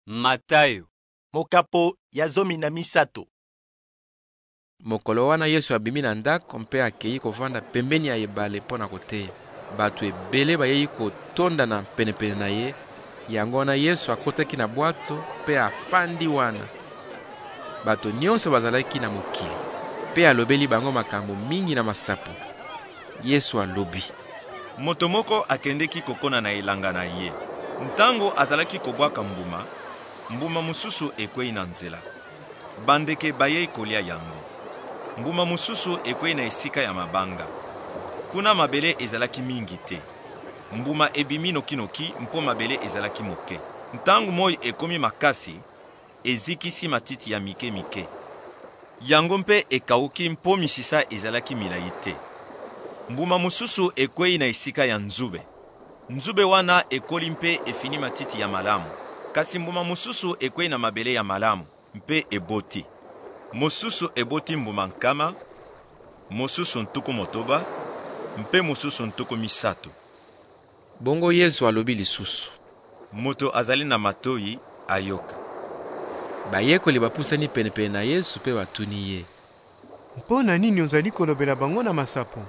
Matayo mokapo ya 13. Mokolo wana Yesu abimi na ndako mpe akei kovanda pembeni ya ebale mpo na koteya. Bato ebele bayei kotonda na penepene na ye. Yango wana Yesu akotaki na bwato mpe afandi wana. Bato nyonso bazalaki na mokili mpe alobeli bango makambo mingi na masapo. Yesu alobi: moto moko akendeki kokona na elanga na ye. Ntango azalaki kobwaka mbuma mususu ekwei na nzela. Bandeke bayei kolia yango. Mbuma mususu ekwei na esika ya mabanga. Kuna mabele ezalaki mingi te. Mbuma ebimi nokinoki mpo mabele ezalaki moke. Ntango moi ekomi makasi, ezikisi matiti ya mike mike. Yango mpe ekauki mpo misisa ezalaki milai te. Mbuma mususu ekwei na esika ya nzube. Nzube wana ekoli mpe efini matiti ya malamu. Kasi mbuma mususu ekwei na mabele ya malamu mpe eboti. Mususu eboti mbuma nkama, mususu ntuku motoba, mpe mususu ntuku misato. Bongo Yesu alobi lisusu: moto azali na matoi ayoka. Bayekoli bapusani penepene na Yesu mpe batuni ye: mpo na nini ozali kolobela bango na masapo?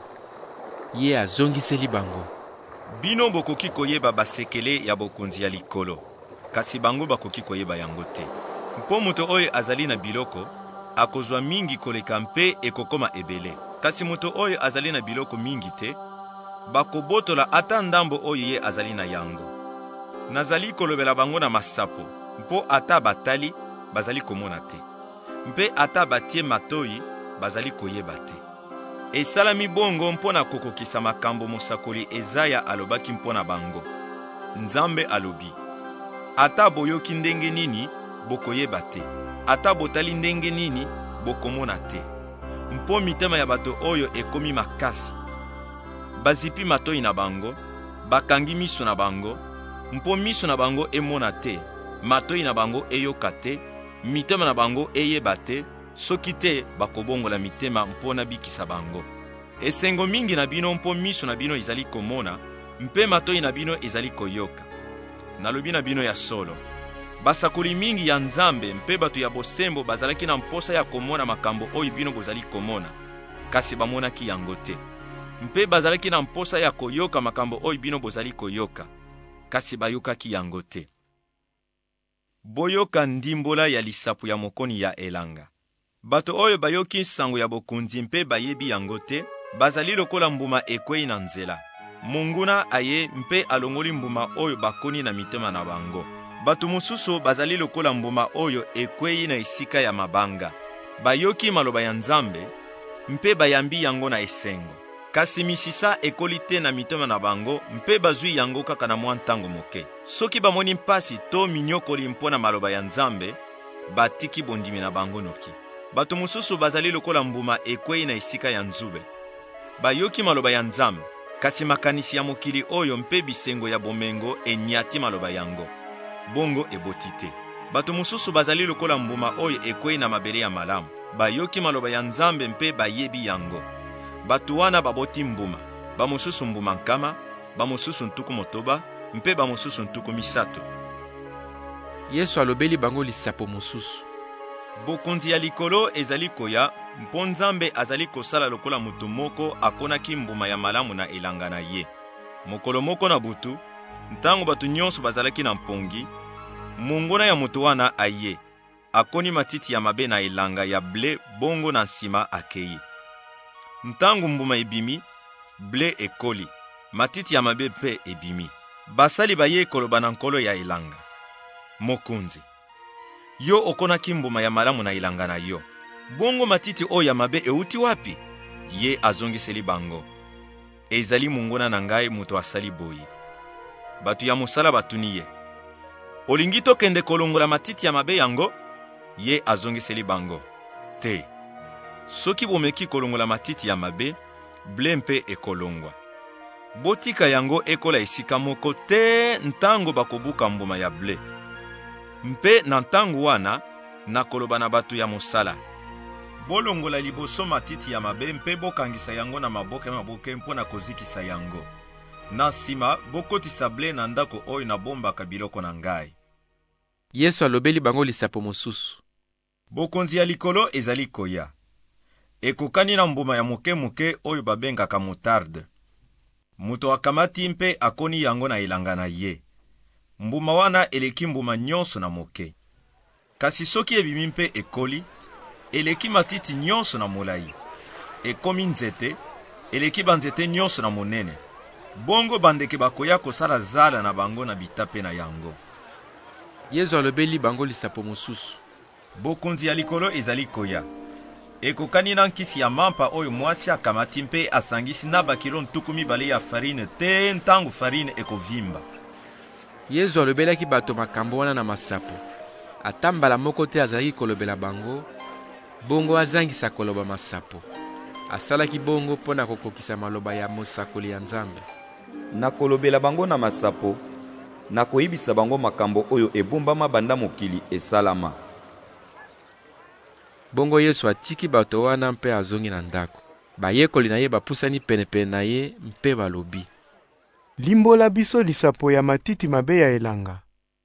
Ye azongiseli bango: bino bokoki koyeba basekele ya bokonzi ya likolo, kasi bango bakoki koyeba yango te. Mpo moto oyo azali na biloko akozwa mingi koleka mpe ekokoma ebele. Kasi moto oyo azali na biloko mingi te, bakobotola ata ndambo oyo ye azali na yango. Nazali kolobela bango na masapo, mpo ata batali bazali komona te, mpe ata batie matoi bazali koyeba te. Esalami bongo mpo na kokokisa makambo mosakoli Ezaya alobaki mpo na bango. Nzambe alobi: ata boyoki ndenge nini bokoyeba te, ata botali ndenge nini bokomona te. Mpo mitema ya bato oyo ekomi makasi. Bazipi matoi na bango, bakangi miso na bango, mpo miso na bango emona te, matoi na bango eyoka te, mitema na bango eyeba te, soki te bakobongola mitema mpo na bikisa bango. Esengo mingi na bino mpo miso na bino ezali komona, mpe matoi na bino ezali koyoka. Nalobi na bino ya solo, basakoli mingi ya Nzambe mpe bato ya bosembo bazalaki na mposa ya komona makambo oyo bino bozali komona, kasi bamonaki yango te. Mpe bazalaki na mposa ya koyoka makambo oyo bino bozali koyoka, kasi bayokaki yango te. Boyoka ndimbola ya lisapo ya mokoni ya elanga. Bato oyo bayoki sango ya bokonzi mpe bayebi yango te, bazali lokola mbuma ekwei na nzela. Munguna aye mpe alongoli mbuma oyo bakoni na mitema na bango. Bato mosusu bazali lokola mbuma oyo ekwei na esika ya mabanga. Bayoki maloba ya Nzambe mpe bayambi yango na esengo. Kasi misisa ekoli te na mitema na bango mpe bazwi yango kaka na mwa ntango moke. Soki bamoni mpasi to minyokoli mpo na maloba ya Nzambe, batiki bondimi na bango noki. Bato mosusu bazali lokola mbuma ekwei na esika ya nzube. Bayoki maloba ya Nzambe, kasi makanisi ya mokili oyo mpe bisengo ya bomengo enyati maloba yango. Bongo eboti te. Bato mosusu bazali lokola mbuma oyo ekwei na mabele ya malamu. Bayoki maloba ya Nzambe mpe bayebi yango. Bato wana baboti mbuma, bamosusu mbuma nkama, bamosusu ntuku motoba, mpe bamosusu ntuku misato. Yesu alobeli bango lisapo mosusu: bokonzi ya likolo ezali koya, mpo Nzambe azali kosala lokola moto moko akonaki mbuma ya malamu na elanga na ye. Mokolo moko na butu, ntango bato nyonso bazalaki na mpongi, mongona ya moto wana aye, akoni matiti ya mabe na elanga ya ble, bongo na nsima akei. Ntango mbuma ebimi, ble ekoli, matiti ya mabe mpe ebimi. Basali baye koloba na nkolo ya elanga: mokonzi, yo okonaki mbuma ya malamu na elanga na yo, bongo matiti oyo ya mabe euti wapi? Ye azongiseli bango: ezali mongona na ngai moto asali boyi. Bato ya mosala batuni ye: olingi tokende kolongola matiti ya mabe yango? Ye azongiseli bango: te. Soki bomeki kolongola matiti ya mabe, ble mpe ekolongwa. Botika yango ekola esika moko te ntango bakobuka mbuma ya ble. Mpe na ntango wana, nakoloba na bato ya mosala: bolongola liboso matiti ya mabe mpe bokangisa yango na maboke mpo na kozikisa yango. Na nsima bokotisa ble na ndako oyo nabombaka biloko na ngai. Yesu alobeli bango lisapo mosusu. Bokonzi ya likolo ezali koya. Ekokani na mbuma ya moke oyo babengaka mutarde. Muto akamati mpe akoni yango na elanga na ye. Mbuma wana eleki mbuma nyonso na moke. Kasi soki ebimi mpe ekoli, eleki matiti nyonso na molai. Ekomi nzete, eleki banzete nyonso na monene. Bongo bandeke bakoya kosala zala na bango na bitape na yango. Yesu alobeli bango lisapo mosusu. Bokonzi ya likolo ezali koya. Ekokani na nkisi ya mampa oyo mwasi akamati mpe asangisi na bakilo ntuku mibale ya farine te ntango farine ekovimba. Yesu alobelaki bato makambo wana na masapo. Ata mbala moko te azalaki kolobela bango, bongo azangisa koloba masapo. Asalaki bongo mpo na kokokisa maloba ya mosakoli ya Nzambe. Nakolobela bango na masapo, nakoyebisa bango makambo oyo ebombama banda mokili esalama. Bongo Yesu atiki bato wana mpe azongi na ndako. Bayekoli na ye bapusani penepene na ye mpe balobi. Limbola biso lisapo ya matiti mabe ya elanga.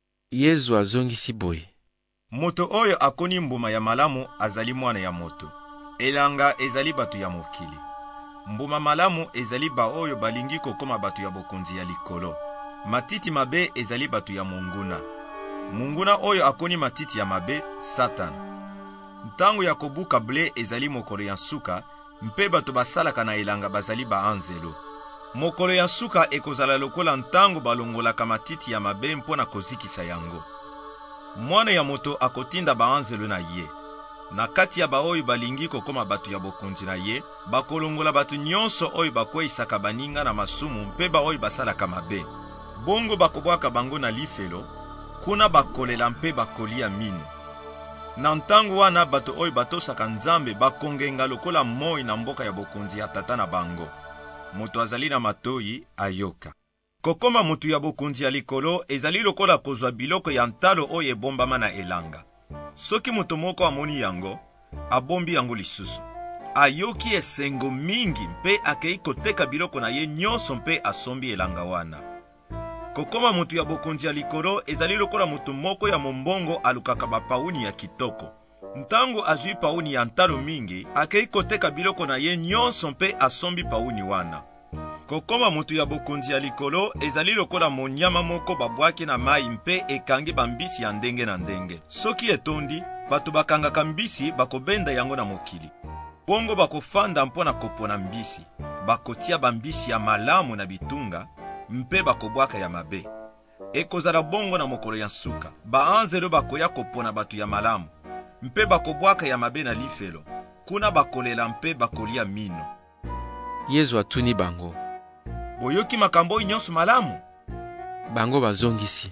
Yesu azongisi boye. Moto oyo akoni mbuma ya malamu azali mwana ya moto. Elanga ezali batu ya mokili. Mbuma malamu ezali ba oyo balingi kokoma batu ya bokonzi ya likolo. Matiti mabe ezali batu ya munguna. Munguna oyo akoni matiti ya mabe, Satan. Ntango ya kobuka ble ezali mokolo ya suka, mpe bato basalaka na elanga bazali ba anzelo. Mokolo ya suka ekozala lokola ntango balongolaka matiti ya mabe mpona kozikisa yango. Mwana ya moto akotinda ba anzelo na ye. Na kati ya baoyo balingi kokoma batu ya bokonzi na ye, bakolongola batu nyonso oyo bakweisaka baninga na masumu mpe baoyo basalaka mabe. Bongo bakobwaka bango na lifelo, kuna bakolela mpe bakolia mino. Na ntango wana bato oyo batosaka Nzambe bakongenga lokola moi na mboka ya bokonzi ya tata na bango. Moto azali na matoi ayoka. Kokoma mutu ya bokonzi ya likolo ezali lokola kozwa biloko ya ntalo oyo ebombama na elanga. Soki moto moko amoni yango, abombi yango lisusu. Ayoki esengo mingi mpe akei koteka biloko na ye nyonso mpe asombi elanga wana. Kokoma mutu ya bokonzi ya likolo ezali lokola mutu moko ya mombongo alukaka bapauni ya kitoko. Ntango azui pauni ya ntalo mingi, akei koteka biloko na ye nyonso mpe asombi pauni wana. Kokoma mutu ya bokonzi ya likolo ezali lokola monyama moko babwaki na mai mpe ekangi bambisi ya ndenge na ndenge. Soki etondi, bato bakangaka mbisi bakobenda yango na mokili. Bongo bakofanda mpona kopona mbisi. Bakotia bambisi ya malamu na bitunga mpe bakobwaka ya mabe. Ekozala bongo na mokolo ya suka. Baanzelo bakoya kopona batu ya malamu mpe bakobwaka ya mabe na lifelo. Kuna bakolela mpe bakolia mino. Yesu atuni bango. Boyoki makambo nyonso malamu? Bango bazongisi.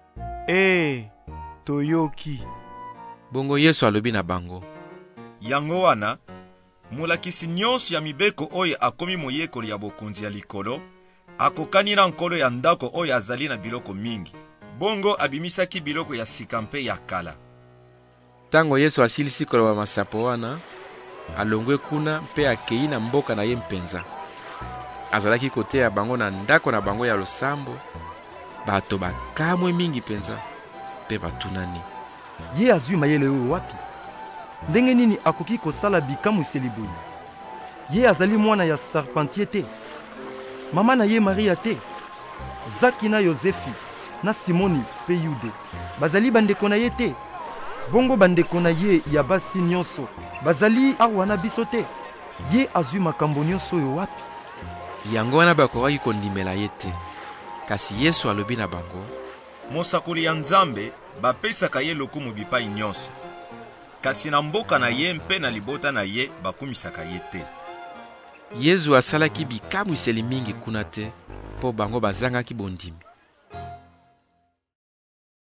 Toyoki. Bongo Yesu alobi na bango. Yango wana, mulakisi nyonso ya mibeko oyo akomi moyekoli ya bokonzi ya likolo, akokanira nkolo ya ndako oyo azali na biloko mingi. Bongo abimisaki biloko ya sika mpe ya kala. Tango Yesu asilisi koloba masapo wana, alongwe kuna mpe akei na mboka na ye mpenza. Azalaki kote ya bango na ndako na bango ya losambo, bato bakamwe mingi penza, pe batunani. Ye azui mayele oyo wapi? Ndenge nini akoki kosala bikamwiseli boye? Ye azali mwana ya Sarpantier te? Mama na ye Maria te? Zaki na Yozefi, na Simoni pe Yude, bazali bandeko na ye te? Bongo bandeko na ye ya basi nyonso, bazali awa na biso te? Ye azui makambo nyonso oyo wapi? Yango wana bakowaki kondimela ye te. Kasi Yesu alobi na bango. Mosakoli ya Nzambe bapesaka ye lokumu bipai nyonso. Kasi na mboka na ye mpe na libota na ye bakumisaka ye te. Yesu asalaki bikamwiseli mingi kuna te, po bango bazangaki bondimi.